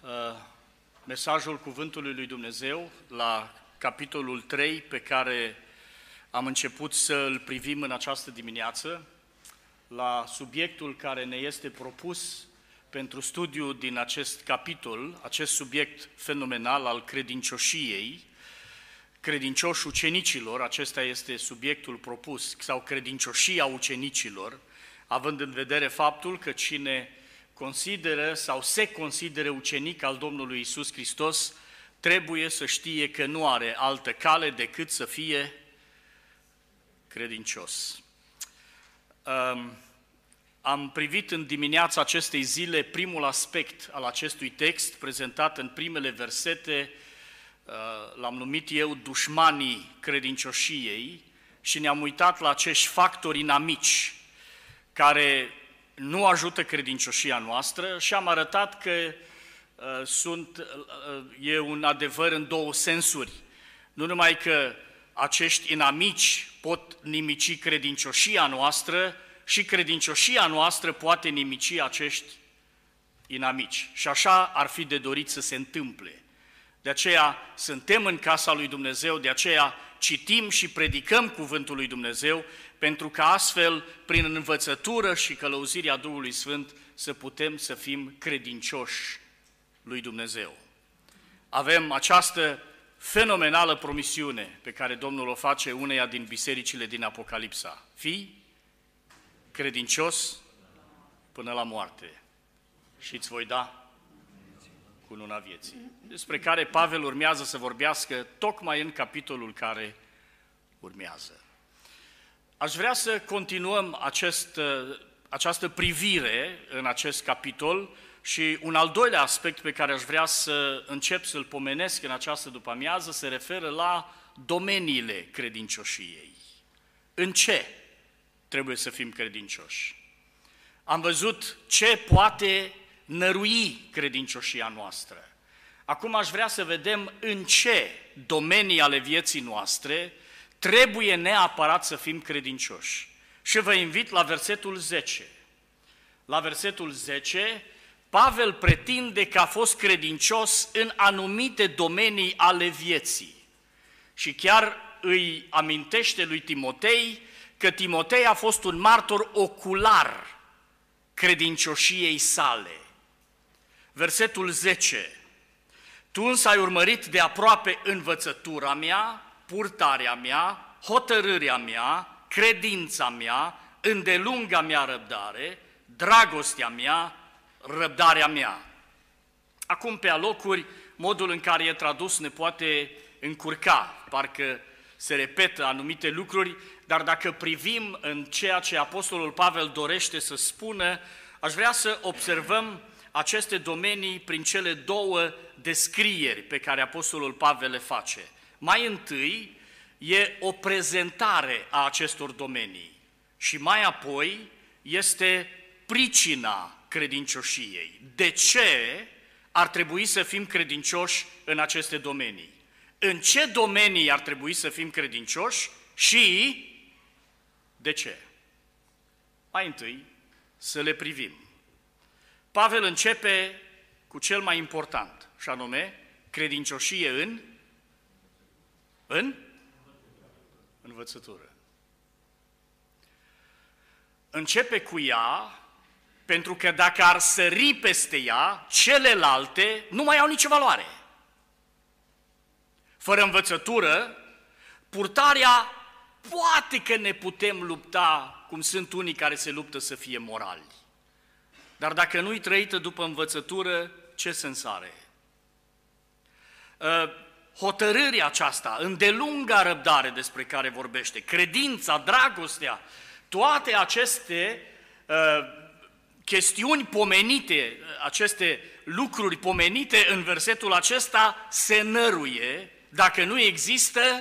mesajul Cuvântului lui Dumnezeu la capitolul 3 pe care am început să îl privim în această dimineață, la subiectul care ne este propus pentru studiu din acest capitol, acest subiect fenomenal al credincioșiei, credincioși ucenicilor, acesta este subiectul propus, sau credincioșia ucenicilor, având în vedere faptul că cine consideră sau se consideră ucenic al Domnului Iisus Hristos, trebuie să știe că nu are altă cale decât să fie credincios. Am privit în dimineața acestei zile primul aspect al acestui text, prezentat în primele versete, l-am numit eu dușmanii credincioșiei și ne-am uitat la acești factori inamici care nu ajută credincioșia noastră și am arătat că e un adevăr în două sensuri. Nu numai că acești inamici pot nimici credincioșia noastră, și credincioșia noastră poate nimici acești inamici. Și așa ar fi de dorit să se întâmple. De aceea suntem în casa lui Dumnezeu, de aceea citim și predicăm cuvântul lui Dumnezeu, pentru că astfel, prin învățătură și călăuzirea Duhului Sfânt, să putem să fim credincioși lui Dumnezeu. Avem această fenomenală promisiune pe care Domnul o face uneia din bisericile din Apocalipsa. Fii credincios până la moarte și îți voi da cununa vieții, despre care Pavel urmează să vorbească tocmai în capitolul care urmează. Aș vrea să continuăm această privire în acest capitol și un al doilea aspect pe care aș vrea să încep să-l pomenesc în această după-amiază se referă la domeniile credincioșiei. În ce trebuie să fim credincioși? Am văzut ce poate nărui credincioșia noastră. Acum aș vrea să vedem în ce domenii ale vieții noastre trebuie neapărat să fim credincioși. Și vă invit la versetul 10. La versetul 10, Pavel pretinde că a fost credincios în anumite domenii ale vieții. Și chiar îi amintește lui Timotei că Timotei a fost un martor ocular credincioșiei sale. Versetul 10. Tu însă ai urmărit de aproape învățătura mea, purtarea mea, hotărârea mea, credința mea, îndelunga mea răbdare, dragostea mea, răbdarea mea. Acum, pe alocuri, modul în care e tradus ne poate încurca, parcă se repetă anumite lucruri, dar dacă privim în ceea ce Apostolul Pavel dorește să spună, aș vrea să observăm aceste domenii prin cele două descrieri pe care Apostolul Pavel le face. Mai întâi e o prezentare a acestor domenii și mai apoi este pricina credincioșiei. De ce ar trebui să fim credincioși în aceste domenii? În ce domenii ar trebui să fim credincioși și de ce? Mai întâi să le privim. Pavel începe cu cel mai important, și anume credincioșie în învățătură. Începe cu ea, pentru că dacă ar sări peste ea, celelalte nu mai au nicio valoare. Fără învățătură, purtarea poate că ne putem lupta, cum sunt unii care se luptă să fie morali. Dar dacă nu-i trăită după învățătură, ce sens are? Hotărârea aceasta, îndelunga răbdare despre care vorbește, credința, dragostea, toate aceste chestiuni pomenite, aceste lucruri pomenite în versetul acesta se năruie dacă nu există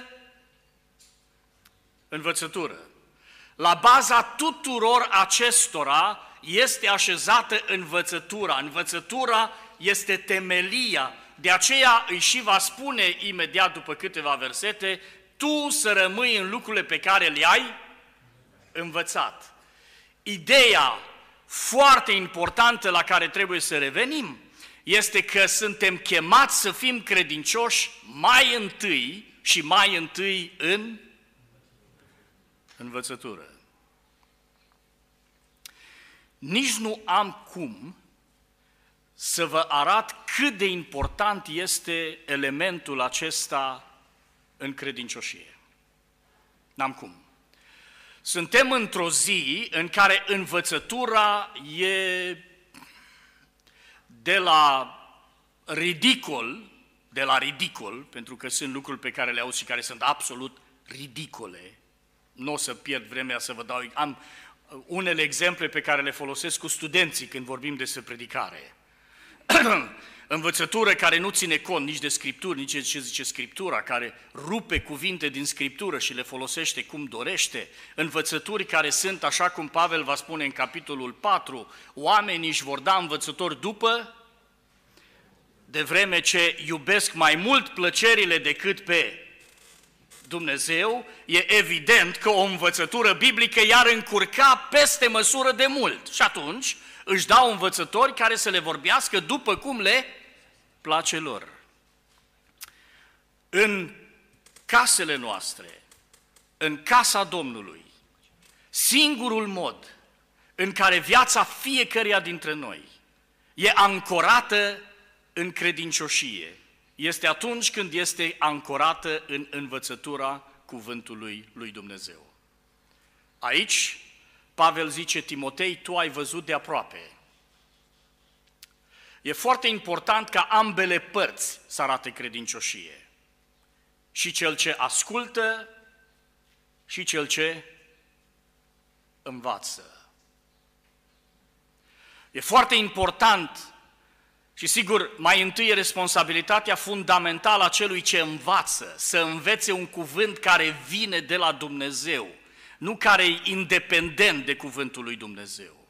învățătură. La baza tuturor acestora este așezată învățătura. Învățătura este temelia. De aceea îi și va spune imediat după câteva versete, tu să rămâi în lucrurile pe care le-ai învățat. Ideea foarte importantă la care trebuie să revenim este că suntem chemați să fim credincioși mai întâi și mai întâi în învățătură. Nici nu am cum să vă arăt cât de important este elementul acesta în credincioșie. N-am cum. Suntem într-o zi în care învățătura e de la ridicol, pentru că sunt lucruri pe care le auzi și care sunt absolut ridicole. Nu o să pierd vremea să vă dau. Am unele exemple pe care le folosesc cu studenții când vorbim despre predicare. Învățătură care nu ține cont nici de Scripturi, nici de ce zice Scriptura, care rupe cuvinte din Scriptură și le folosește cum dorește. Învățături care sunt, așa cum Pavel va spune în capitolul 4, oamenii își vor da învățători după, de vreme ce iubesc mai mult plăcerile decât pe Dumnezeu, e evident că o învățătură biblică i-ar încurca peste măsură de mult. Și atunci își dau învățători care să le vorbească după cum le place lor. În casele noastre, în casa Domnului, singurul mod în care viața fiecăruia dintre noi e ancorată în credincioșie este atunci când este ancorată în învățătura cuvântului lui Dumnezeu. Aici, Pavel zice, Timotei, tu ai văzut de aproape. E foarte important ca ambele părți să arate credincioșie. Și cel ce ascultă și cel ce învață. E foarte important și sigur, mai întâi e responsabilitatea fundamentală a celui ce învață, să învețe un cuvânt care vine de la Dumnezeu, nu care e independent de cuvântul lui Dumnezeu.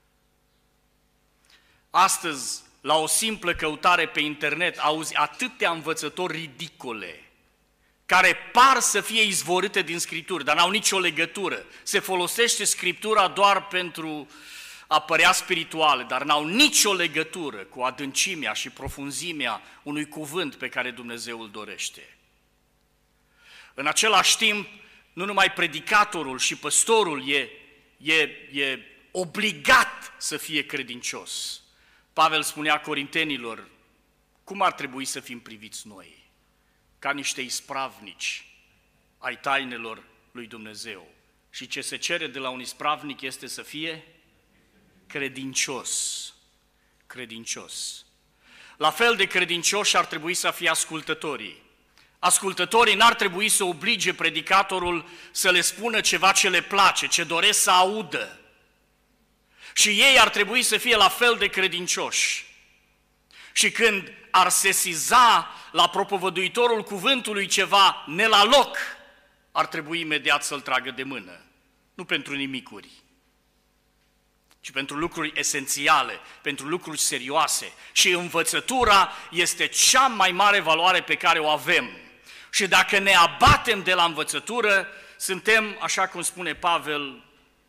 Astăzi, la o simplă căutare pe internet, auzi atâtea învățători ridicole, care par să fie izvorâte din Scripturi, dar n-au nicio legătură. Se folosește Scriptura doar pentru a părea spirituale, dar n-au nicio legătură cu adâncimea și profunzimea unui cuvânt pe care Dumnezeu îl dorește. În același timp, nu numai predicatorul și păstorul e obligat să fie credincios. Pavel spunea corintenilor, cum ar trebui să fim priviți noi? Ca niște ispravnici ai tainelor lui Dumnezeu. Și ce se cere de la un ispravnic este să fie credincios. Credincios. La fel de credincioși ar trebui să fie ascultătorii. Ascultătorii n-ar trebui să oblige predicatorul să le spună ceva ce le place, ce doresc să audă. Și ei ar trebui să fie la fel de credincioși. Și când ar sesiza la propovăduitorul cuvântului ceva ne la loc, ar trebui imediat să-l tragă de mână. Nu pentru nimicuri, ci pentru lucruri esențiale, pentru lucruri serioase. Și învățătura este cea mai mare valoare pe care o avem. Și dacă ne abatem de la învățătură, suntem, așa cum spune Pavel,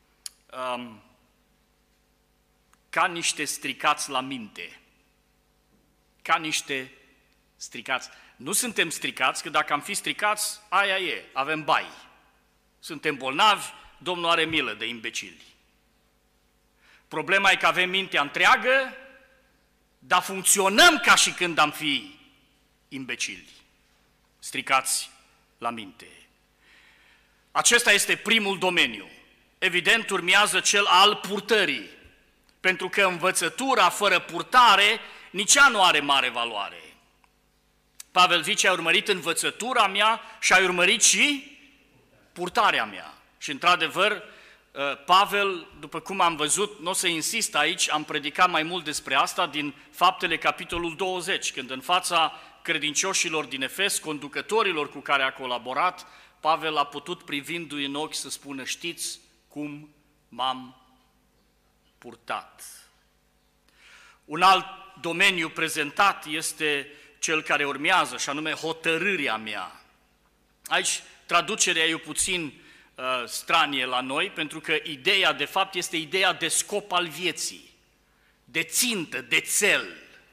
ca niște stricați la minte. Ca niște stricați. Nu suntem stricați, că dacă am fi stricați, aia e, avem bai. Suntem bolnavi, Domnul are milă de imbecili. Problema e că avem mintea întreagă, dar funcționăm ca și când am fi imbecili, stricați la minte. Acesta este primul domeniu. Evident, urmează cel al purtării, pentru că învățătura fără purtare nici ea nu are mare valoare. Pavel zice, ai urmărit învățătura mea și ai urmărit și purtarea mea. Și într-adevăr, Pavel, după cum am văzut, nu o să insist aici, am predicat mai mult despre asta din Faptele, capitolul 20, când în fața credincioșilor din Efes, conducătorilor cu care a colaborat, Pavel a putut, privindu-i în ochi, să spună, știți cum m-am purtat. Un alt domeniu prezentat este cel care urmează, și anume hotărârea mea. Aici traducerea e puțin stranie la noi, pentru că ideea, de fapt, este ideea de scop al vieții, de țintă, de țel.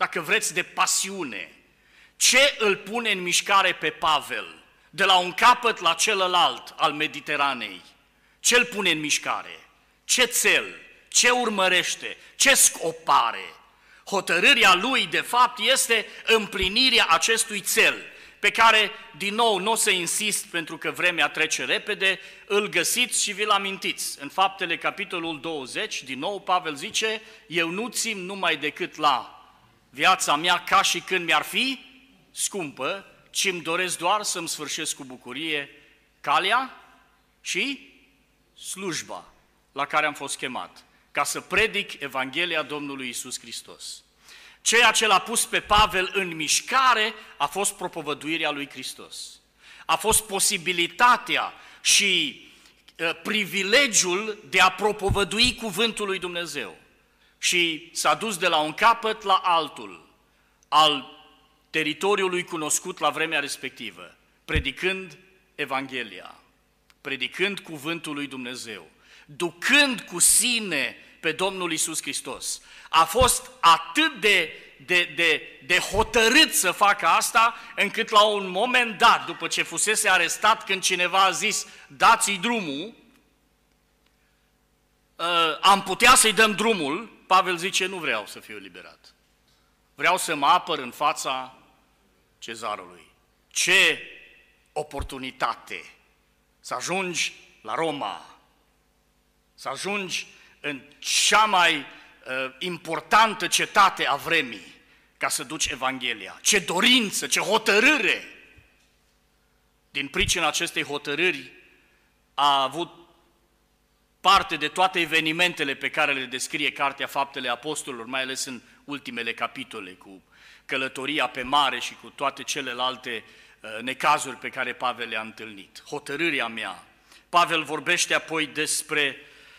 dacă vreți, de pasiune. Ce îl pune în mișcare pe Pavel, de la un capăt la celălalt al Mediteranei? Ce îl pune în mișcare? Ce țel? Ce urmărește? Ce scop are? Hotărârea lui, de fapt, este împlinirea acestui țel, pe care, din nou, nu o să insist pentru că vremea trece repede, îl găsiți și vi-l amintiți. În Faptele, capitolul 20, din nou, Pavel zice, eu nu țin numai decât la viața mea ca și când mi-ar fi scumpă, ci îmi doresc doar să-mi sfârșesc cu bucurie calea și slujba la care am fost chemat, ca să predic Evanghelia Domnului Iisus Hristos. Ceea ce l-a pus pe Pavel în mișcare a fost propovăduirea lui Hristos. A fost posibilitatea și privilegiul de a propovădui cuvântul lui Dumnezeu. Și s-a dus de la un capăt la altul al teritoriului cunoscut la vremea respectivă, predicând Evanghelia, predicând cuvântul lui Dumnezeu, ducând cu sine pe Domnul Iisus Hristos. A fost atât de hotărât să facă asta, încât la un moment dat, după ce fusese arestat, când cineva a zis, dați-i drumul, am putea să-i dăm drumul, Pavel zice, nu vreau să fiu eliberat. Vreau să mă apăr în fața cezarului. Ce oportunitate să ajungi la Roma, să ajungi în cea mai importantă cetate a vremii ca să duci Evanghelia. Ce dorință, ce hotărâre! Din pricina acestei hotărâri a avut parte de toate evenimentele pe care le descrie Cartea Faptele Apostolilor, mai ales în ultimele capitole, cu călătoria pe mare și cu toate celelalte necazuri pe care Pavel le-a întâlnit. Hotărârea mea. Pavel vorbește apoi despre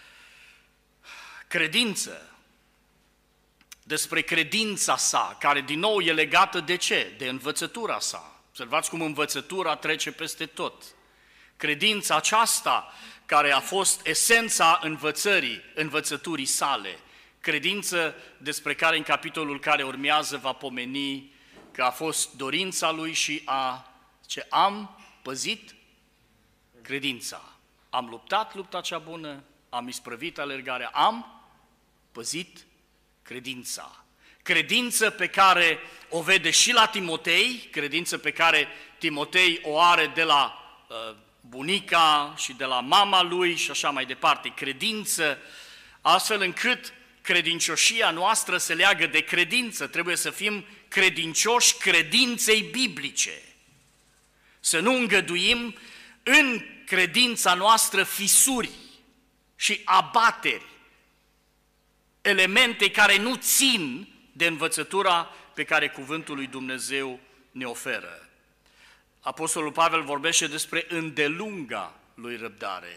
credință, despre credința sa, care din nou e legată de ce? De învățătura sa. Observați cum învățătura trece peste tot. Credința aceasta care a fost esența învățăturii sale, credință despre care în capitolul care urmează va pomeni că a fost dorința lui și am păzit credința. Am luptat lupta cea bună, am isprăvit alergarea, am păzit credința. Credință pe care o vede și la Timotei, credință pe care Timotei o are de la bunica și de la mama lui și așa mai departe. Credință, astfel încât credincioșia noastră se leagă de credință. Trebuie să fim credincioși credinței biblice. Să nu îngăduim în credința noastră fisuri și abateri, elemente care nu țin de învățătura pe care cuvântul lui Dumnezeu ne oferă. Apostolul Pavel vorbește despre îndelunga lui răbdare.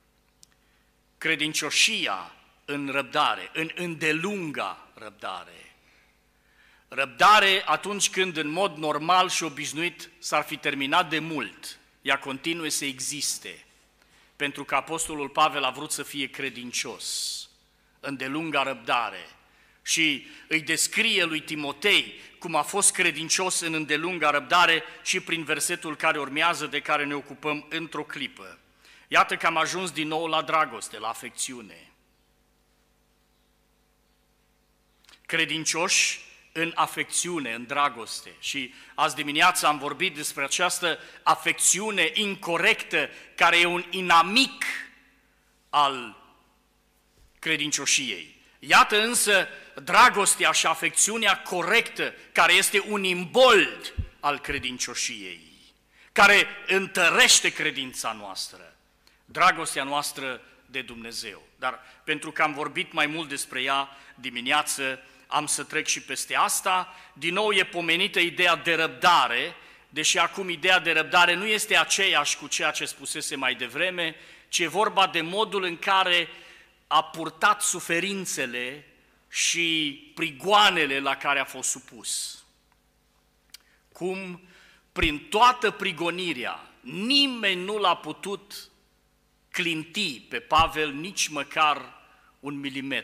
Credincioșia în răbdare, în îndelunga răbdare. Răbdare atunci când în mod normal și obișnuit s-ar fi terminat de mult, ea continuă să existe, pentru că Apostolul Pavel a vrut să fie credincios, îndelunga răbdare. Și îi descrie lui Timotei cum a fost credincios în îndelunga răbdare și prin versetul care urmează, de care ne ocupăm într-o clipă. Iată că am ajuns din nou la dragoste, la afecțiune. Credincioși în afecțiune, în dragoste. Și azi dimineață am vorbit despre această afecțiune incorectă, care e un inamic al credincioșiei. Iată însă dragostea și afecțiunea corectă, care este un imbold al credincioșiei, care întărește credința noastră, dragostea noastră de Dumnezeu. Dar pentru că am vorbit mai mult despre ea dimineață, am să trec și peste asta. Din nou e pomenită ideea de răbdare, deși acum ideea de răbdare nu este aceeași cu ceea ce spusese mai devreme, ci e vorba de modul în care a purtat suferințele și prigoanele la care a fost supus. Cum prin toată prigonirea nimeni nu l-a putut clinti pe Pavel nici măcar un milimetru.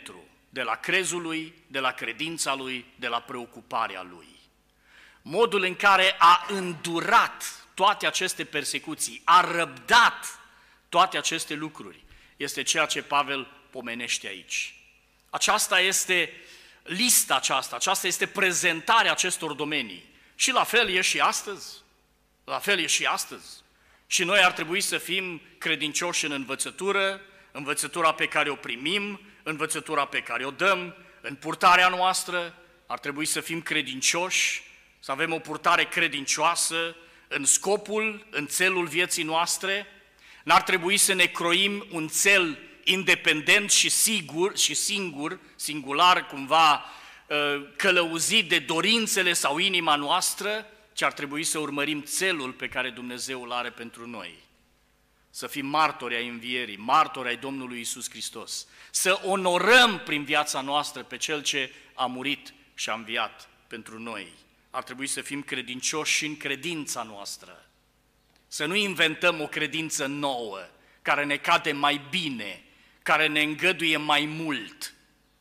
de la crezul lui, de la credința lui, de la preocuparea lui. Modul în care a îndurat toate aceste persecuții, a răbdat toate aceste lucruri, este ceea ce Pavel pomenește aici. Aceasta este lista aceasta este prezentarea acestor domenii. Și la fel e și astăzi. La fel e și astăzi. Și noi ar trebui să fim credincioși în învățătură, învățătura pe care o primim, învățătura pe care o dăm, în purtarea noastră, ar trebui să fim credincioși, să avem o purtare credincioasă în scopul, în țelul vieții noastre. N-ar trebui să ne croim un țel independent și sigur și singular, cumva călăuzit de dorințele sau inima noastră, ci ar trebui să urmărim țelul pe care Dumnezeu îl are pentru noi. Să fim martori ai învierii, martori ai Domnului Iisus Hristos, să onorăm prin viața noastră pe Cel ce a murit și a înviat pentru noi. Ar trebui să fim credincioși și în credința noastră, să nu inventăm o credință nouă, care ne cade mai bine, care ne îngăduie mai mult.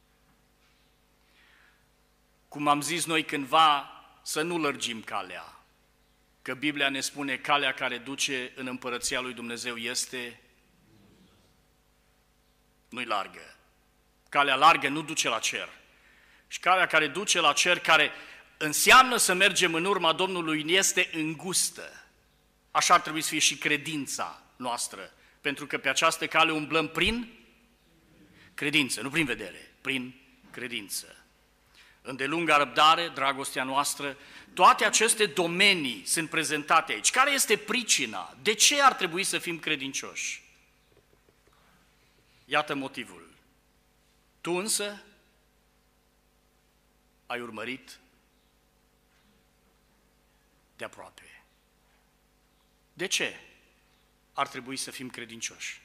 Cum am zis noi cândva, să nu lărgim calea, că Biblia ne spune calea care duce în împărăția lui Dumnezeu nu-i largă. Calea largă nu duce la cer. Și calea care duce la cer, care înseamnă să mergem în urma Domnului, este îngustă. Așa ar trebui să fie și credința noastră, pentru că pe această cale umblăm prin credință, nu prin vedere, prin credință. Îndelunga răbdare, dragostea noastră, toate aceste domenii sunt prezentate aici. Care este pricina? De ce ar trebui să fim credincioși? Iată motivul. Tu însă ai urmărit de aproape. De ce ar trebui să fim credincioși?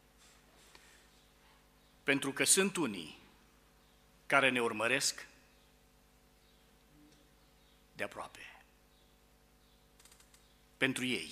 Pentru că sunt unii care ne urmăresc de aproape. Pentru ei.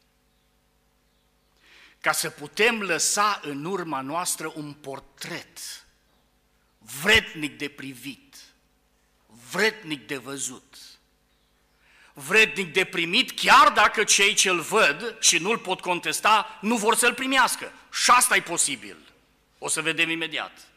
Ca să putem lăsa în urma noastră un portret vrednic de privit, vrednic de văzut, vrednic de primit, chiar dacă cei ce-l văd și nu-l pot contesta, nu vor să-l primească. Și asta e posibil. O să vedem imediat.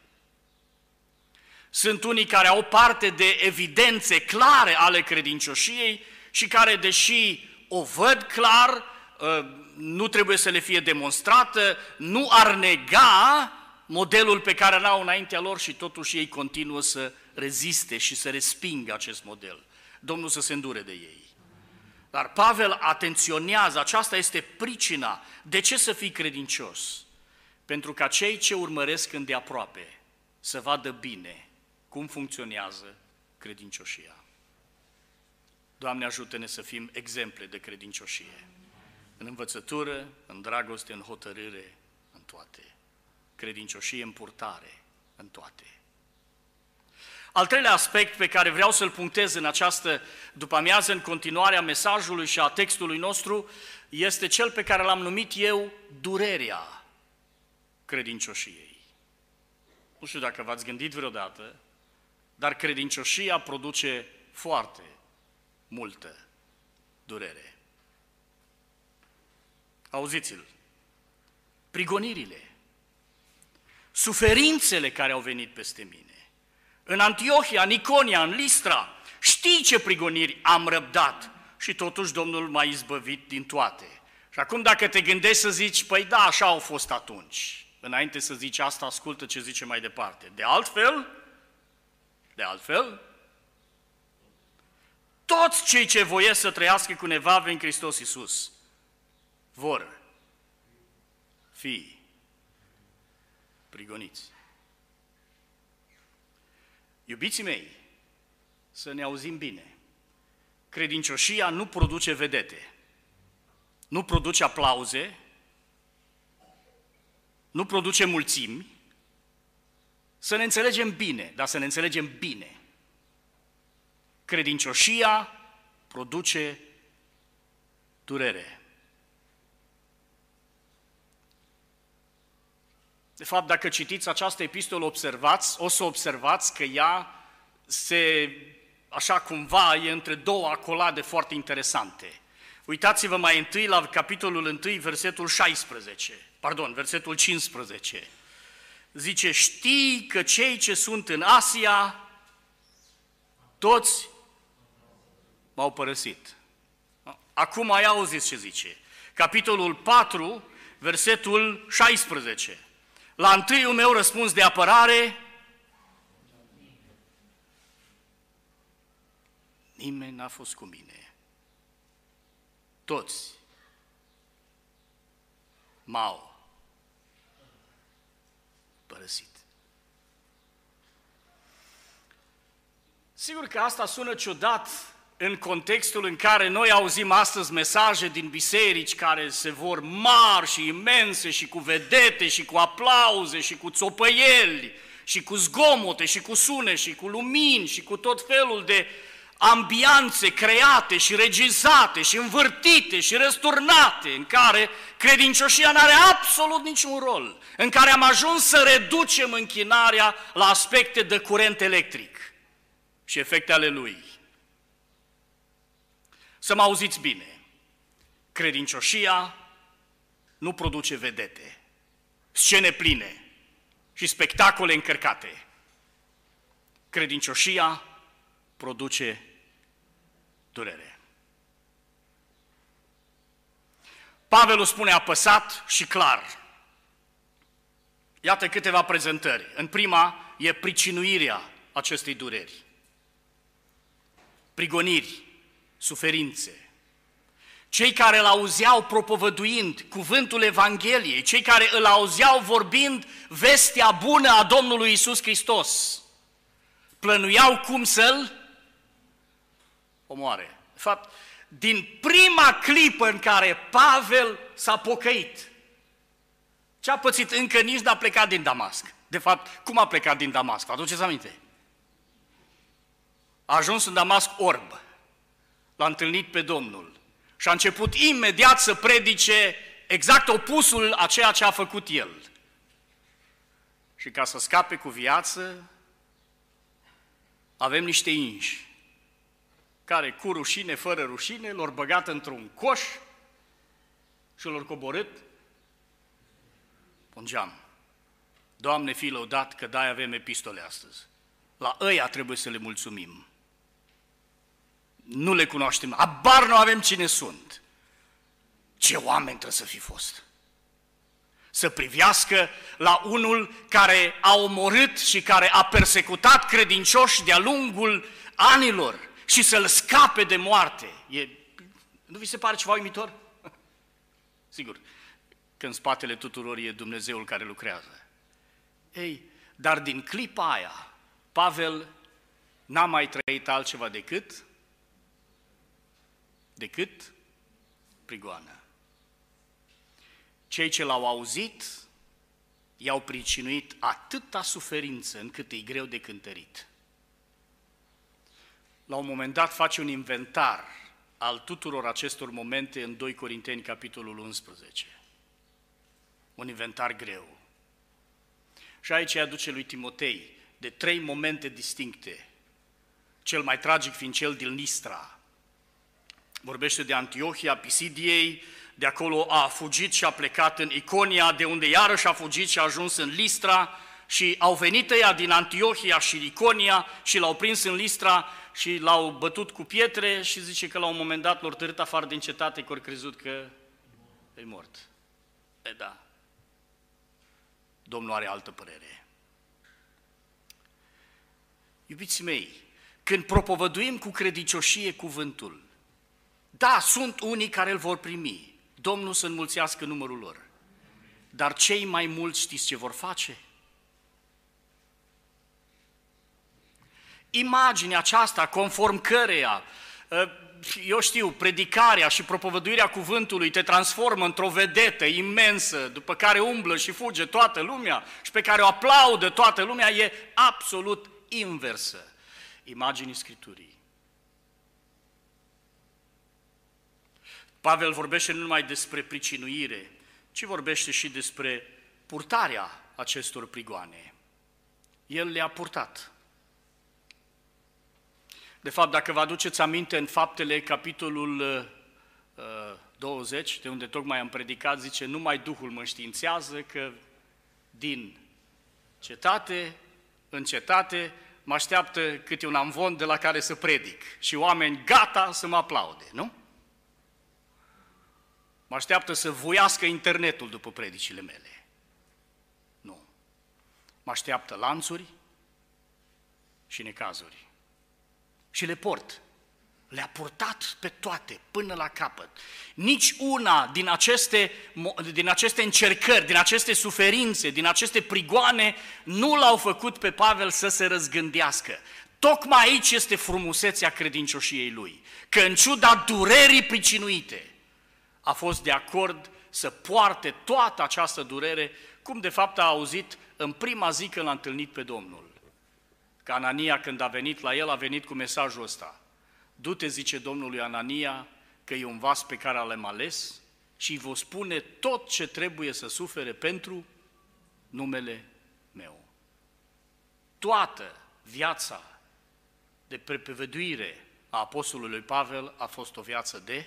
Sunt unii care au parte de evidențe clare ale credincioșiei și care, deși o văd clar, nu trebuie să le fie demonstrată, nu ar nega modelul pe care l-au înaintea lor și totuși ei continuă să reziste și să respingă acest model. Domnul să se îndure de ei. Dar Pavel atenționează, aceasta este pricina. De ce să fii credincios? Pentru ca cei ce urmăresc îndeaproape să vadă bine cum funcționează credincioșia. Doamne, ajută-ne să fim exemple de credincioșie. În învățătură, în dragoste, în hotărâre, în toate. Credincioșie în purtare, în toate. Al treilea aspect pe care vreau să-l punctez în această după-amiază, în continuarea mesajului și a textului nostru, este cel pe care l-am numit eu durerea credincioșiei. Nu știu dacă v-ați gândit vreodată, dar credincioșia produce foarte multă durere. Auziți-l, prigonirile, suferințele care au venit peste mine, în Antiohia, în Iconia, în Listra, știi ce prigoniri am răbdat și totuși Domnul m-a izbăvit din toate. Și acum dacă te gândești să zici, păi da, așa au fost atunci, înainte să zici asta, ascultă ce zice mai departe. De altfel, toți cei ce voiesc să trăiască cu nevave în Hristos Iisus vor fi prigoniți. Iubiții mei, să ne auzim bine. Credincioșia nu produce vedete, nu produce aplauze, nu produce mulțimi. Să ne înțelegem bine, dar să ne înțelegem bine. Credincioșia produce durere. De fapt, dacă citiți această epistolă, o să observați că ea așa cumva, e între două acolade foarte interesante. Uitați-vă mai întâi la capitolul 1, versetul 15. Zice, știi că cei ce sunt în Asia, toți m-au părăsit. Acum mai auziți ce zice. Capitolul 4, versetul 16. La întâiul meu răspuns de apărare, nimeni n-a fost cu mine. Toți m-au părăsit. Sigur că asta sună ciudat în contextul în care noi auzim astăzi mesaje din biserici care se vor mari și imense și cu vedete și cu aplauze și cu țopăieli și cu zgomote și cu sune și cu lumini și cu tot felul de ambianțe create și regizate și învârtite și răsturnate, în care credincioșia n-are absolut niciun rol, în care am ajuns să reducem închinarea la aspecte de curent electric și efecte ale lui. Să mă auziți bine, credincioșia nu produce vedete, scene pline și spectacole încărcate. Credincioșia produce durere. Pavel o spune apăsat și clar. Iată câteva prezentări. În prima e pricinuirea acestei dureri. Prigoniri, suferințe. Cei care îl auzeau propovăduind cuvântul Evangheliei, cei care îl auzeau vorbind vestea bună a Domnului Iisus Hristos, plănuiau cum să-l omoare. De fapt, din prima clipă în care Pavel s-a pocăit, ce a pățit? Încă nici n-a plecat din Damasc. De fapt, cum a plecat din Damasc? Vă aduceți aminte? A ajuns în Damasc orb, l-a întâlnit pe Domnul și a început imediat să predice exact opusul a ceea ce a făcut el. Și ca să scape cu viață, avem niște inși care cu rușine, fără rușine, l-au băgat într-un coș și l-au coborât un geam. Doamne, fii lăudat că de-aia avem epistole astăzi. La ăia trebuie să le mulțumim. Nu le cunoaștem, abar nu avem cine sunt. Ce oameni trebuie să fi fost! Să privească la unul care a omorât și care a persecutat credincioși de-a lungul anilor și să-l scape de moarte. Nu vi se pare ceva uimitor? Sigur, că în spatele tuturor e Dumnezeul care lucrează. Ei, dar din clipa aia, Pavel n-a mai trăit altceva decât prigoană. Cei ce l-au auzit i-au pricinuit atâta suferință încât e greu de cântărit. La un moment dat face un inventar al tuturor acestor momente în 2 Corinteni, capitolul 11. Un inventar greu. Și aici îi aduce lui Timotei de 3 momente distincte, cel mai tragic fiind cel din Listra. Vorbește de Antiohia, Pisidiei, de acolo a fugit și a plecat în Iconia, de unde iarăși a fugit și a ajuns în Listra și au venit ăia din Antiohia și Iconia și l-au prins în Listra și l-au bătut cu pietre și zice că la un moment dat l-au târât afară din cetate, că au crezut că e mort. E da, Domnul are altă părere. Iubiții mei, când propovăduim cu credincioșie cuvântul, da, sunt unii care îl vor primi, Domnul să înmulțească numărul lor, dar cei mai mulți știți ce vor face? Imaginea aceasta conform căreia, eu știu, predicarea și propovăduirea cuvântului te transformă într-o vedetă imensă, după care umblă și fuge toată lumea și pe care o aplaudă toată lumea, e absolut inversă imaginii Scripturii. Pavel vorbește nu numai despre pricinuire, ci vorbește și despre purtarea acestor prigoane. El le-a purtat. De fapt, dacă vă aduceți aminte în Faptele, capitolul 20, de unde tocmai am predicat, zice, numai Duhul mă înștiințează că din cetate în cetate mă așteaptă câte un amvon de la care să predic și oameni gata să mă aplaude, nu? Mă așteaptă să voiască internetul după predicile mele. Nu. Mă așteaptă lanțuri și necazuri. Și le port. Le-a purtat pe toate, până la capăt. Nici una din aceste încercări, din aceste suferințe, din aceste prigoane, nu l-au făcut pe Pavel să se răzgândească. Tocmai aici este frumusețea credincioșiei lui, că în ciuda durerii pricinuite, a fost de acord să poarte toată această durere, cum de fapt a auzit în prima zi când l-a întâlnit pe Domnul. Că Anania, când a venit la el, a venit cu mesajul ăsta. Du-te, zice Domnul lui Anania, că e un vas pe care l-am ales și îi vă spune tot ce trebuie să sufere pentru numele meu. Toată viața de prepovăduire a apostolului Pavel a fost o viață de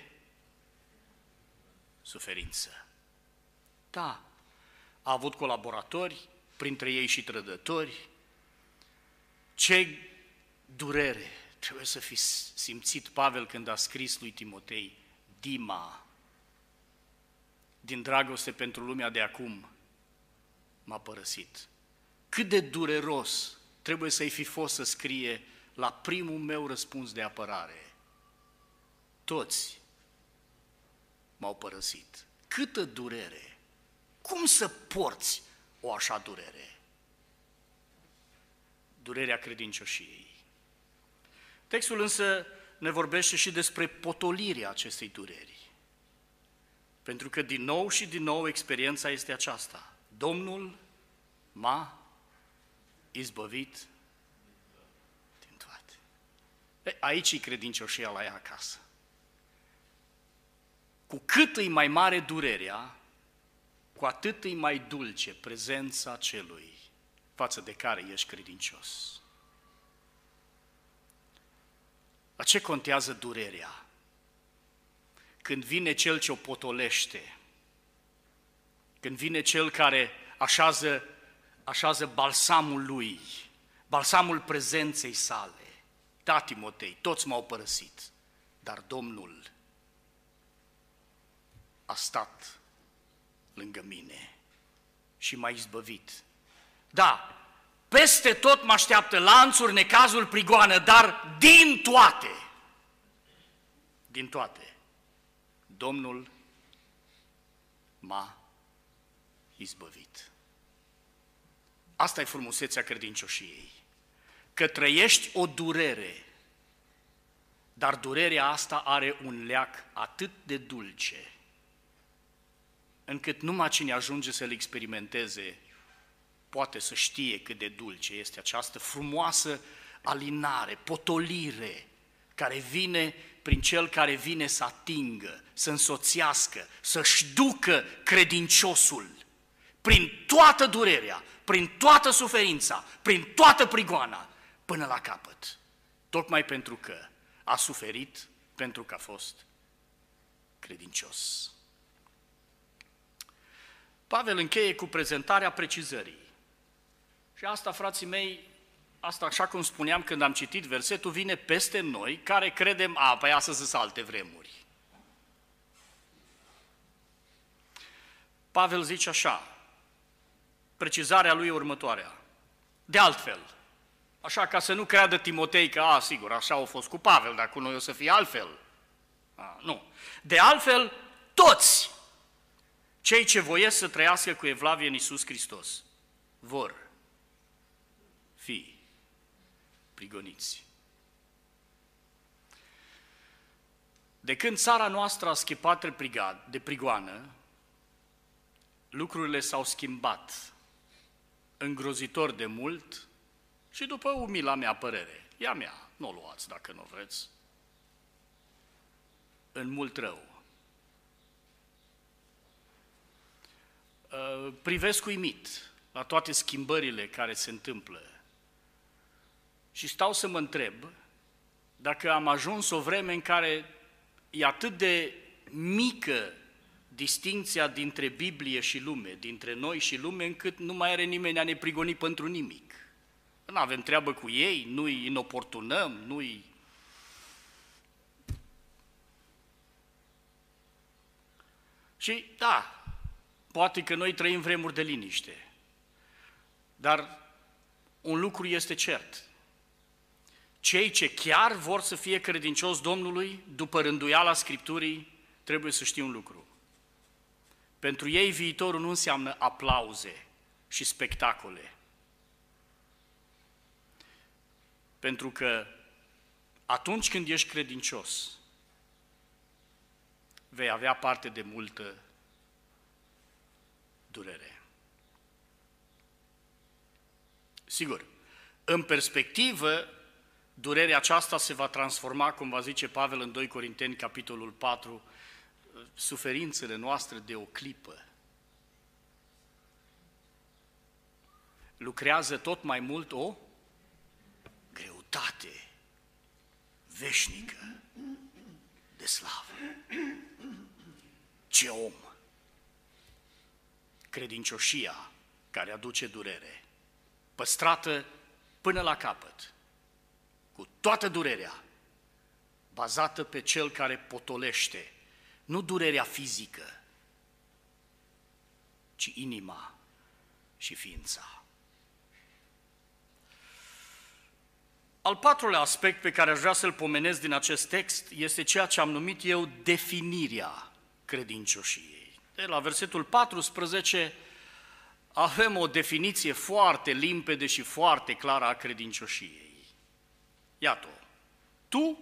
suferință. Da, a avut colaboratori, printre ei și trădători. Ce durere trebuie să fi simțit Pavel când a scris lui Timotei, Dima, din dragoste pentru lumea de acum, m-a părăsit. Cât de dureros trebuie să-i fi fost să scrie la primul meu răspuns de apărare. Toți m-au părăsit. Câtă durere! Cum să porți o așa durere? Durerea credincioșiei. Textul însă ne vorbește și despre potolirea acestei dureri. Pentru că din nou și din nou experiența este aceasta. Domnul m-a izbăvit din toate. Aici e credincioșia la ea acasă. Cu cât e mai mare durerea, cu atât e mai dulce prezența celui față de care ești credincios. La ce contează durerea? Când vine cel ce o potolește, când vine cel care așează balsamul lui, balsamul prezenței sale. Da, Timotei, toți m-au părăsit, dar Domnul a stat lângă mine și m-a izbăvit. Da, peste tot mă așteaptă lanțuri, necazuri, prigoană, dar din toate, Domnul m-a izbăvit. Asta e frumusețea credincioșiei, că trăiești o durere, dar durerea asta are un leac atât de dulce, încât numai cine ajunge să-l experimenteze poate să știe cât de dulce este această frumoasă alinare, potolire, care vine prin cel care vine să atingă, să însoțească, să-și ducă credinciosul prin toată durerea, prin toată suferința, prin toată prigoana, până la capăt. Tocmai pentru că a suferit, pentru că a fost credincios. Pavel încheie cu prezentarea precizării. Și asta, frații mei, asta, așa cum spuneam când am citit versetul, vine peste noi care credem, păi astăzi sunt alte vremuri. Pavel zice așa, precizarea lui următoarea. De altfel, așa ca să nu creadă Timotei că, sigur, așa a fost cu Pavel, dar cu noi o să fie altfel. Nu. De altfel, toți cei ce voiesc să trăiască cu evlavie în Iisus Hristos vor fi prigoniți. De când țara noastră a scăpat de prigoană, lucrurile s-au schimbat îngrozitor de mult și după umila mea părere, ea mea, nu o luați dacă nu vreți, în mult rău. Privesc uimit la toate schimbările care se întâmplă și stau să mă întreb dacă am ajuns o vreme în care e atât de mică distincția dintre Biblie și lume, dintre noi și lume, încât nu mai are nimeni a ne prigoni pentru nimic. Nu avem treabă cu ei, nu-i inoportunăm, nu-i... Și da, poate că noi trăim vremuri de liniște, dar un lucru este cert. Cei ce chiar vor să fie credincioși Domnului, după rânduiala Scripturii, trebuie să știe un lucru. Pentru ei viitorul nu înseamnă aplauze și spectacole. Pentru că atunci când ești credincios, vei avea parte de multă durere. Sigur, în perspectivă, durerea aceasta se va transforma, cum va zice Pavel în 2 Corinteni, capitolul 4, suferințele noastre de o clipă. Lucrează tot mai mult o greutate veșnică de slavă. Ce om! Credincioșia care aduce durere, păstrată până la capăt, cu toată durerea, bazată pe cel care potolește, nu durerea fizică, ci inima și ființa. Al patrulea aspect pe care aș vrea să-l pomenesc din acest text este ceea ce am numit eu definirea credincioșiei. De la versetul 14 avem o definiție foarte limpede și foarte clară a credincioșiei. Iată-o, tu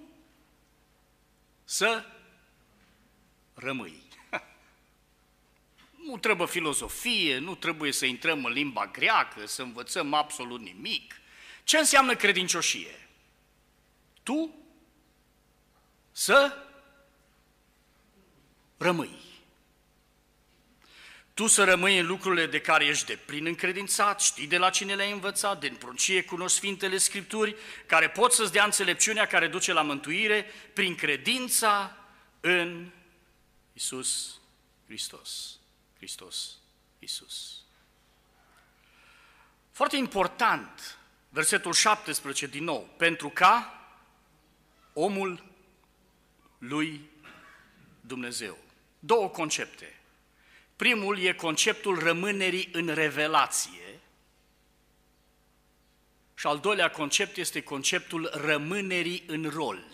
să rămâi. Nu trebuie filozofie, nu trebuie să intrăm în limba greacă, să învățăm absolut nimic. Ce înseamnă credincioșie? Tu să rămâi. Tu să rămâi în lucrurile de care ești deplin încredințat, știi de la cine le-ai învățat, din pruncie cunoști Sfintele Scripturi, care pot să-ți dea înțelepciunea care duce la mântuire prin credința în Iisus Hristos. Hristos Iisus. Foarte important, versetul 17 din nou, pentru ca omul lui Dumnezeu. Două concepte. Primul e conceptul rămânerii în revelație și al doilea concept este conceptul rămânerii în rol.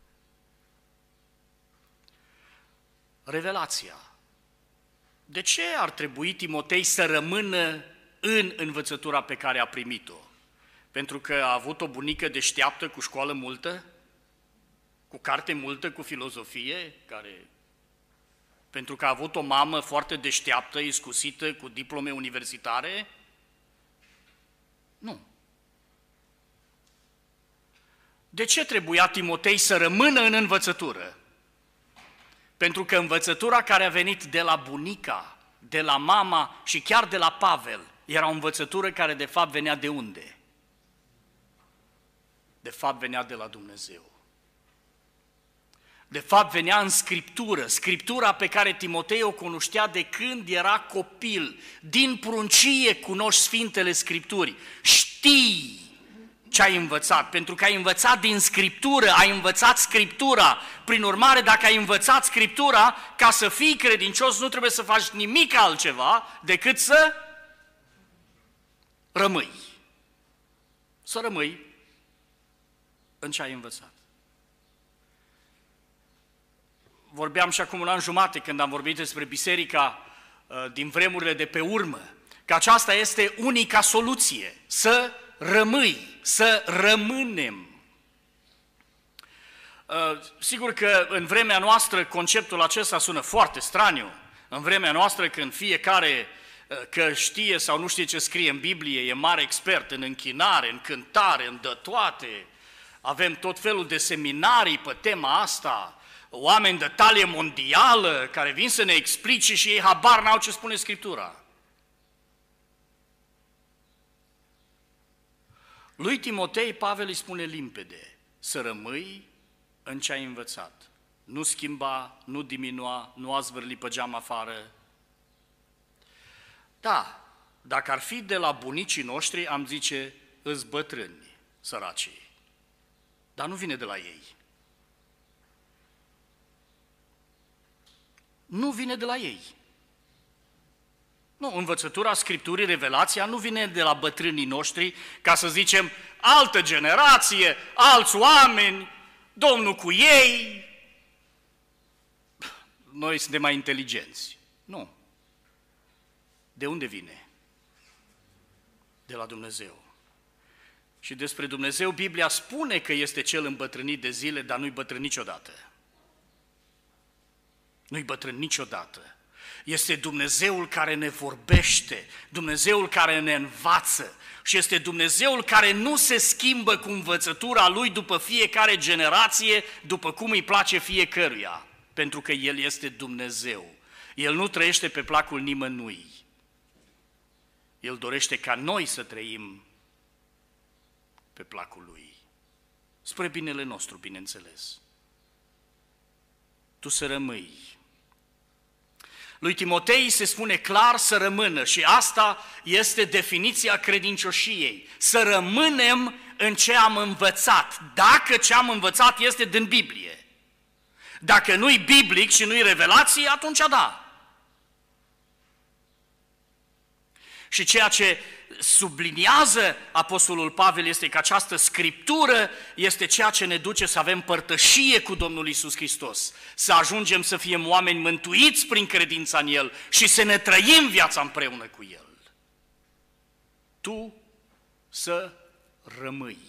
Revelația. De ce ar trebui Timotei să rămână în învățătura pe care a primit-o? Pentru că a avut o bunică deșteaptă cu școală multă? Cu carte multă, cu filozofie? Pentru că a avut o mamă foarte deșteaptă, iscusită, cu diplome universitare? Nu. De ce trebuia Timotei să rămână în învățătură? Pentru că învățătura care a venit de la bunica, de la mama și chiar de la Pavel, era o învățătură care de fapt venea de unde? De fapt venea de la Dumnezeu. De fapt venea în Scriptură, Scriptura pe care Timotei o cunoștea de când era copil. Din pruncie cunoști Sfintele Scripturi, știi ce ai învățat, pentru că ai învățat din Scriptură, ai învățat Scriptura. Prin urmare, dacă ai învățat Scriptura, ca să fii credincios, nu trebuie să faci nimic altceva decât să rămâi. Să rămâi în ce ai învățat. Vorbeam și acum un an jumate când am vorbit despre biserica din vremurile de pe urmă, că aceasta este unica soluție, să rămâi, să rămânem. Sigur că în vremea noastră conceptul acesta sună foarte straniu. În vremea noastră când fiecare că știe sau nu știe ce scrie în Biblie, e mare expert în închinare, în cântare, în dătoate. Avem tot felul de seminarii pe tema asta, oameni de talie mondială care vin să ne explice și ei habar n-au ce spune Scriptura. Lui Timotei, Pavel îi spune limpede, să rămâi în ce ai învățat. Nu schimba, nu diminua, nu a zvârli pe geam afară. Da, dacă ar fi de la bunicii noștri, am zice, îs bătrâni, săracii. Dar nu vine de la ei. Nu vine de la ei. Nu, învățătura Scripturii, revelația, nu vine de la bătrânii noștri, ca să zicem, altă generație, alți oameni, Domnul cu ei, noi suntem mai inteligenți. Nu. De unde vine? De la Dumnezeu. Și despre Dumnezeu, Biblia spune că este cel îmbătrânit de zile, dar nu-i bătrân niciodată. Nu-i bătrân niciodată. Este Dumnezeul care ne vorbește, Dumnezeul care ne învață și este Dumnezeul care nu se schimbă cu învățătura Lui după fiecare generație, după cum îi place fiecăruia, pentru că El este Dumnezeu. El nu trăiește pe placul nimănui. El dorește ca noi să trăim pe placul Lui, spre binele nostru, bineînțeles. Tu să rămâi. Lui Timotei se spune clar să rămână și asta este definiția credincioșiei, să rămânem în ce am învățat, dacă ce am învățat este din Biblie. Dacă nu-i biblic și nu-i revelație, atunci da. Și ceea ce subliniază Apostolul Pavel este că această Scriptură este ceea ce ne duce să avem părtășie cu Domnul Iisus Hristos, să ajungem să fim oameni mântuiți prin credința în El și să ne trăim viața împreună cu El. Tu să rămâi.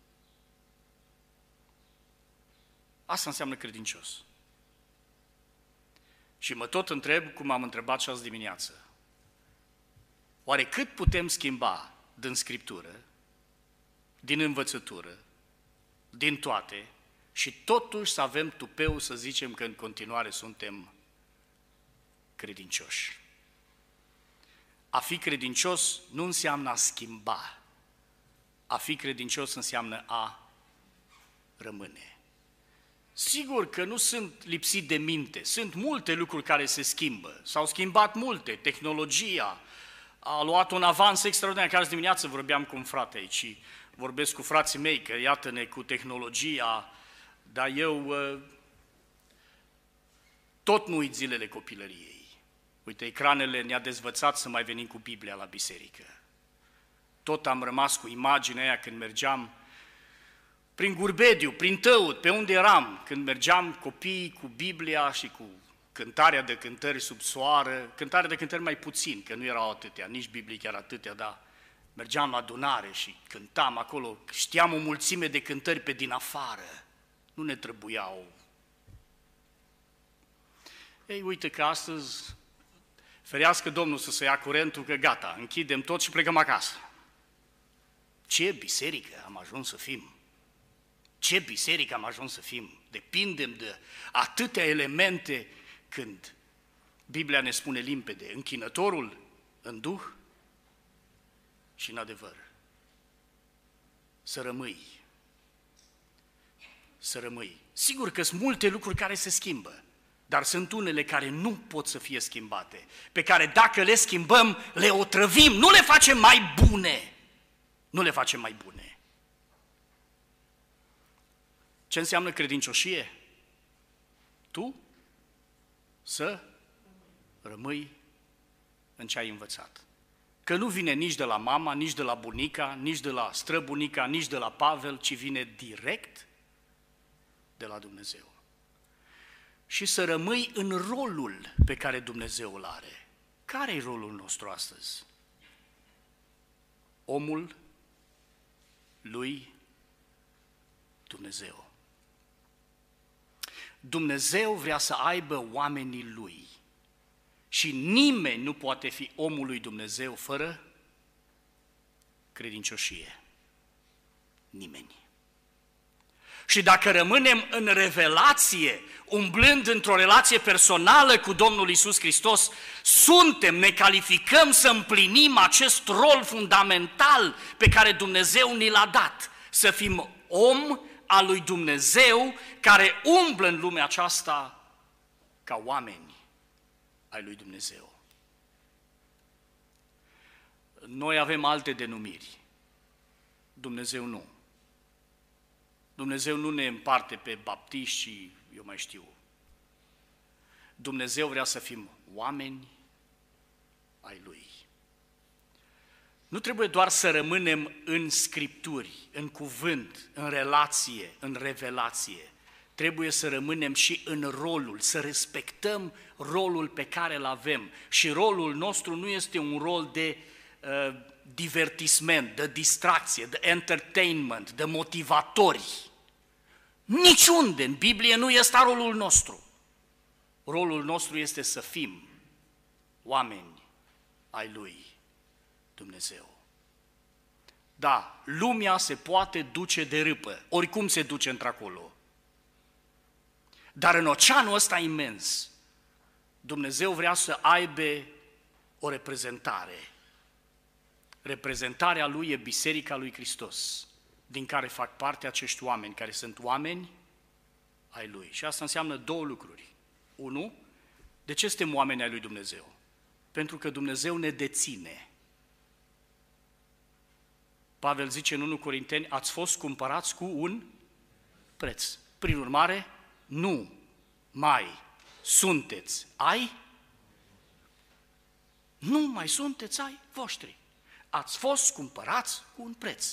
Asta înseamnă credincios. Și mă tot întreb, cum am întrebat și azi dimineață, oare cât putem schimba din Scriptură, din învățătură, din toate, și totuși să avem tupeu să zicem că în continuare suntem credincioși? A fi credincios nu înseamnă a schimba. A fi credincios înseamnă a rămâne. Sigur că nu sunt lipsit de minte, sunt multe lucruri care se schimbă, s-au schimbat multe, tehnologia a luat un avans extraordinar. Chiar azi dimineață vorbeam cu un frate aici și vorbesc cu frații mei că iată-ne cu tehnologia, dar eu tot nu uit zilele copilăriei. Uite, ecranele ne-a dezvățat să mai venim cu Biblia la biserică. Tot am rămas cu imaginea aia când mergeam prin Gurbediu, prin Tăut, pe unde eram, când mergeam copiii cu Biblia și cu cântarea de cântări sub soară, cântarea de cântări mai puțin, că nu erau atâtea, nici Biblie chiar atâtea, dar mergeam la adunare și cântam acolo, știam o mulțime de cântări pe din afară, nu ne trebuiau. Ei, uite că astăzi, ferească Domnul să se ia curentul, că gata, închidem tot și plecăm acasă. Ce biserică am ajuns să fim! Ce biserică am ajuns să fim! Depindem de atâtea elemente când Biblia ne spune limpede, închinătorul în duh și în adevăr. Să rămâi. Să rămâi. Sigur că sunt multe lucruri care se schimbă, dar sunt unele care nu pot să fie schimbate, pe care dacă le schimbăm, le otrăvim, nu le facem mai bune. Nu le facem mai bune. Ce înseamnă credincioșie? Tu să rămâi în ce ai învățat. Că nu vine nici de la mama, nici de la bunica, nici de la străbunica, nici de la Pavel, ci vine direct de la Dumnezeu. Și să rămâi în rolul pe care Dumnezeu îl are. Care e rolul nostru astăzi? Omul lui Dumnezeu. Dumnezeu vrea să aibă oamenii Lui și nimeni nu poate fi omul lui Dumnezeu fără credincioșie. Nimeni. Și dacă rămânem în revelație, umblând într-o relație personală cu Domnul Iisus Hristos, ne calificăm să împlinim acest rol fundamental pe care Dumnezeu ni l-a dat. Să fim om al lui Dumnezeu care umblă în lumea aceasta ca oameni ai lui Dumnezeu. Noi avem alte denumiri. Dumnezeu nu. Dumnezeu nu ne împarte pe baptiști și eu mai știu. Dumnezeu vrea să fim oameni ai Lui. Nu trebuie doar să rămânem în Scripturi, în cuvânt, în relație, în revelație. Trebuie să rămânem și în rolul, să respectăm rolul pe care îl avem. Și rolul nostru nu este un rol de divertisment, de distracție, de entertainment, de motivatori. Niciunde în Biblie nu este rolul nostru. Rolul nostru este să fim oameni ai lui Dumnezeu. Da, lumea se poate duce de râpă, oricum se duce într-acolo. Dar în oceanul ăsta imens, Dumnezeu vrea să aibă o reprezentare. Reprezentarea Lui e Biserica lui Hristos, din care fac parte acești oameni, care sunt oameni ai Lui. Și asta înseamnă două lucruri. Unu, de ce suntem oameni ai lui Dumnezeu? Pentru că Dumnezeu ne deține. Pavel zice în 1 Corinteni, ați fost cumpărați cu un preț. Prin urmare, nu mai sunteți ai, nu mai sunteți ai voștri. Ați fost cumpărați cu un preț.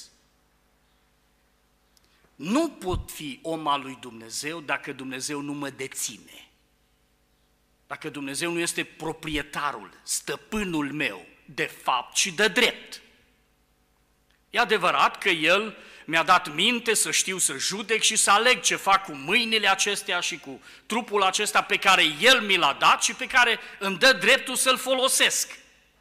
Nu pot fi om al lui Dumnezeu dacă Dumnezeu nu mă deține. Dacă Dumnezeu nu este proprietarul, stăpânul meu, de fapt și de drept. E adevărat că El mi-a dat minte să știu să judec și să aleg ce fac cu mâinile acestea și cu trupul acesta pe care El mi l-a dat și pe care îmi dă dreptul să-l folosesc.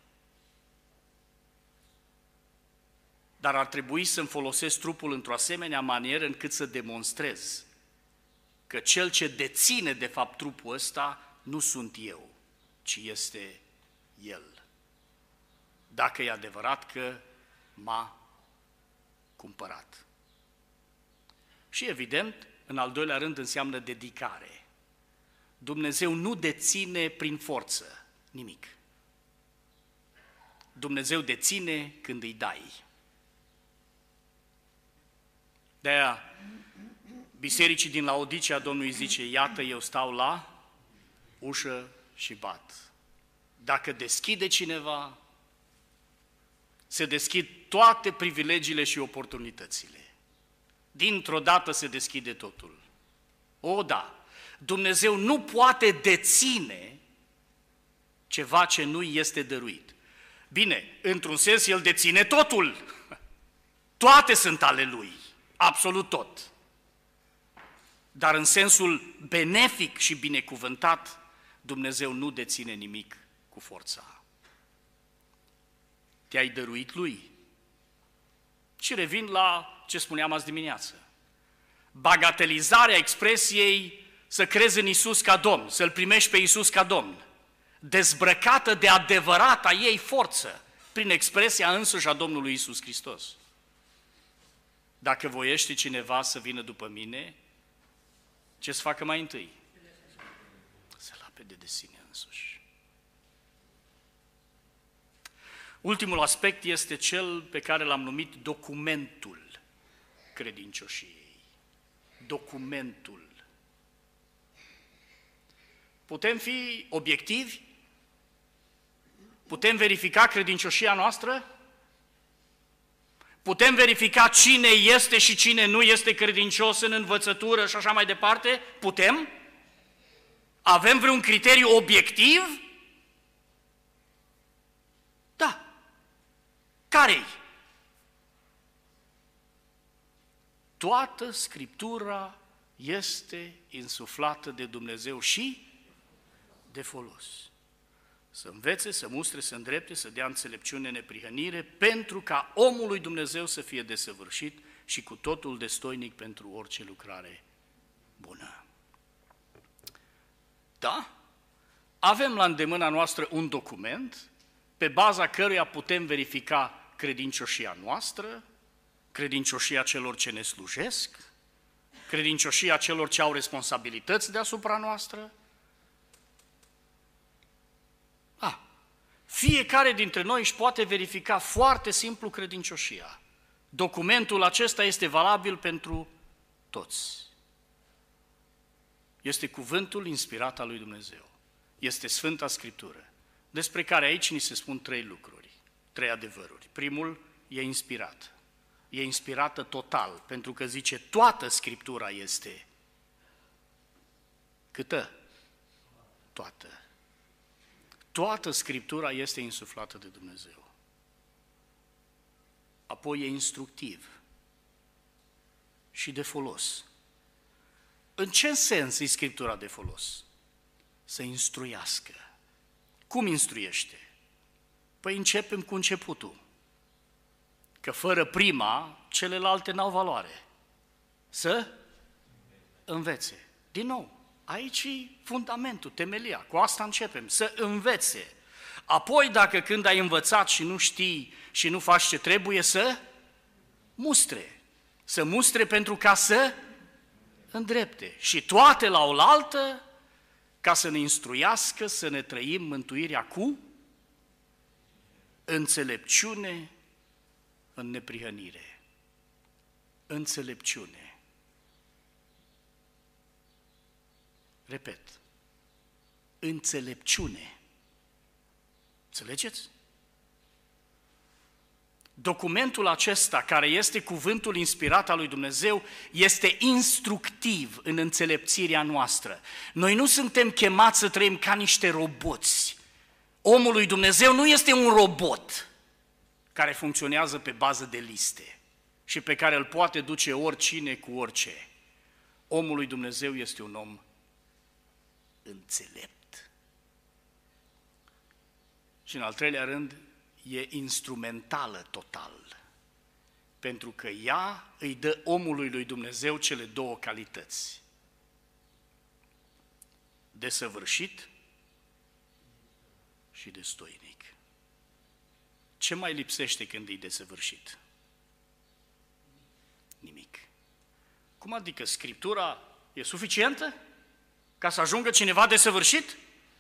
Dar ar trebui să-mi folosesc trupul într-o asemenea manieră încât să demonstrez că cel ce deține de fapt trupul ăsta nu sunt eu, ci este El. Dacă e adevărat că m-a cumpărat. Și evident, în al doilea rând înseamnă dedicare. Dumnezeu nu deține prin forță nimic. Dumnezeu deține când îi dai. De-aia, bisericii din Laodicea, Domnul îi zice, iată, eu stau la ușă și bat. Dacă deschide cineva, se deschid toate privilegiile și oportunitățile. Dintr-o dată se deschide totul. O, da, Dumnezeu nu poate deține ceva ce nu este dăruit. Bine, într-un sens, El deține totul. Toate sunt ale Lui, absolut tot. Dar în sensul benefic și binecuvântat, Dumnezeu nu deține nimic cu forța. Te-ai dăruit Lui. Și revin la ce spuneam azi dimineață. Bagatelizarea expresiei să crezi în Iisus ca Domn, să-L primești pe Iisus ca Domn, dezbrăcată de adevărata ei forță, prin expresia însuși a Domnului Iisus Hristos. Dacă voiește cineva să vină după mine, ce să facă mai întâi? Să lapede de sine însuși. Ultimul aspect este cel pe care l-am numit documentul credincioșiei. Documentul. Putem fi obiectivi? Putem verifica credincioșia noastră? Putem verifica cine este și cine nu este credincios în învățătură și așa mai departe? Putem? Avem vreun criteriu obiectiv? Da. Care-i? Toată Scriptura este insuflată de Dumnezeu și de folos. Să învețe, să mustre, să îndrepte, să dea înțelepciune, neprihănire, pentru ca omul lui Dumnezeu să fie desăvârșit și cu totul destoinic pentru orice lucrare bună. Da? Avem la îndemâna noastră un document pe baza căruia putem verifica credincioșia noastră, credincioșia celor ce ne slujesc, credincioșia celor ce au responsabilități deasupra noastră. Fiecare dintre noi își poate verifica foarte simplu credincioșia. Documentul acesta este valabil pentru toți. Este cuvântul inspirat al lui Dumnezeu. Este Sfânta Scriptură, despre care aici ni se spun 3 lucruri, 3 adevăruri. Primul, e inspirat. E inspirată total, pentru că zice toată Scriptura este. Câtă? Toată. Toată Scriptura este insuflată de Dumnezeu. Apoi e instructiv și de folos. În ce sens e Scriptura de folos? Să instruiască. Cum instruiește? Păi începem cu începutul. Că fără prima, celelalte n-au valoare. Să învețe. Din nou, aici e fundamentul, temelia. Cu asta începem, să învețe. Apoi, dacă când ai învățat și nu știi și nu faci ce trebuie, să mustre. Să mustre pentru ca să îndrepte. Și toate la oaltă, ca să ne instruiască, să ne trăim mântuirea cu înțelepciune în neprihănire. Înțelepciune. Repet, înțelepciune. Înțelegeți? Documentul acesta, care este cuvântul inspirat al lui Dumnezeu, este instructiv în înțelepțirea noastră. Noi nu suntem chemați să trăim ca niște roboți. Omul lui Dumnezeu nu este un robot care funcționează pe bază de liste și pe care îl poate duce oricine cu orice. Omul lui Dumnezeu este un om înțelept. Și în al treilea rând, e instrumentală total, pentru că ea îi dă omului lui Dumnezeu cele 2 calități. Desăvârșit și destoinic. Ce mai lipsește când e desăvârșit? Nimic. Cum adică Scriptura e suficientă ca să ajungă cineva desăvârșit?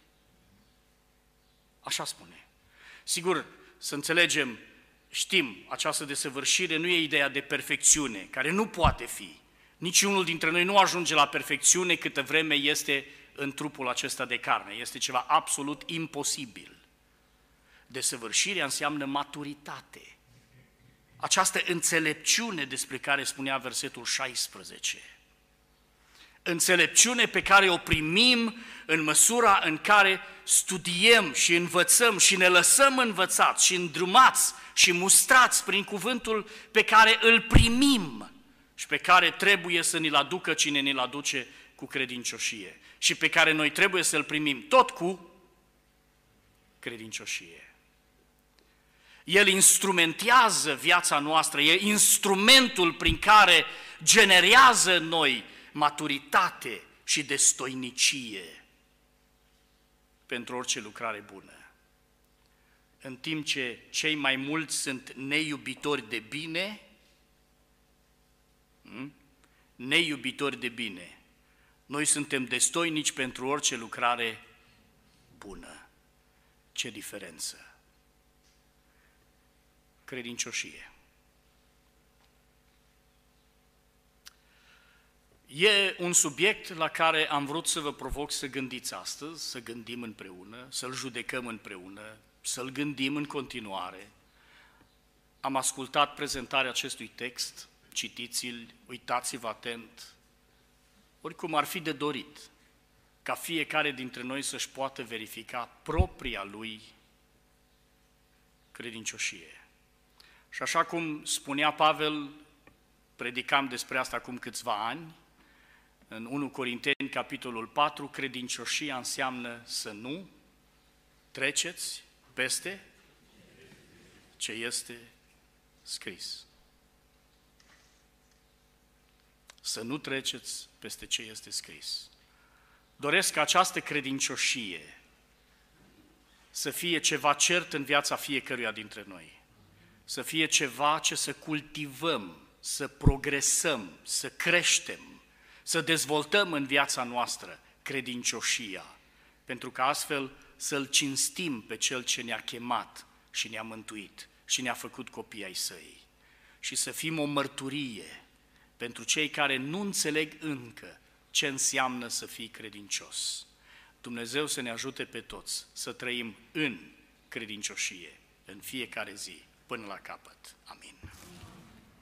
Așa spune. Sigur, să înțelegem, știm, această desăvârșire nu e ideea de perfecțiune, care nu poate fi. Niciunul dintre noi nu ajunge la perfecțiune câtă vreme este în trupul acesta de carne. Este ceva absolut imposibil. Desăvârșirea înseamnă maturitate. Această înțelepciune despre care spunea versetul 16. Înțelepciune pe care o primim în măsura în care studiem și învățăm și ne lăsăm învățați și îndrumați și mustrați prin cuvântul pe care îl primim și pe care trebuie să ni-l aducă cine ni-l aduce cu credincioșie și pe care noi trebuie să-l primim tot cu credincioșie. El instrumentează viața noastră, e instrumentul prin care generează în noi maturitate și destoinicie pentru orice lucrare bună. În timp ce cei mai mulți sunt neiubitori de bine, neiubitori de bine, noi suntem destoinici pentru orice lucrare bună. Ce diferență! Credincioșie. E un subiect la care am vrut să vă provoc să gândiți astăzi, să gândim împreună, să-l judecăm împreună, să-l gândim în continuare. Am ascultat prezentarea acestui text, citiți-l, uitați-vă atent. Oricum ar fi de dorit ca fiecare dintre noi să-și poată verifica propria lui credincioșie. Și așa cum spunea Pavel, predicam despre asta acum câțiva ani, în 1 Corinteni, capitolul 4, credincioșia înseamnă să nu treceți peste ce este scris. să nu treceți peste ce este scris. Doresc ca această credincioșie să fie ceva cert în viața fiecăruia dintre noi, să fie ceva ce să cultivăm, să progresăm, să creștem, să dezvoltăm în viața noastră credincioșia, pentru că astfel să-L cinstim pe Cel ce ne-a chemat și ne-a mântuit și ne-a făcut copii ai Săi. Și să fim o mărturie pentru cei care nu înțeleg încă ce înseamnă să fii credincios. Dumnezeu să ne ajute pe toți să trăim în credincioșie, în fiecare zi, până la capăt. Amin.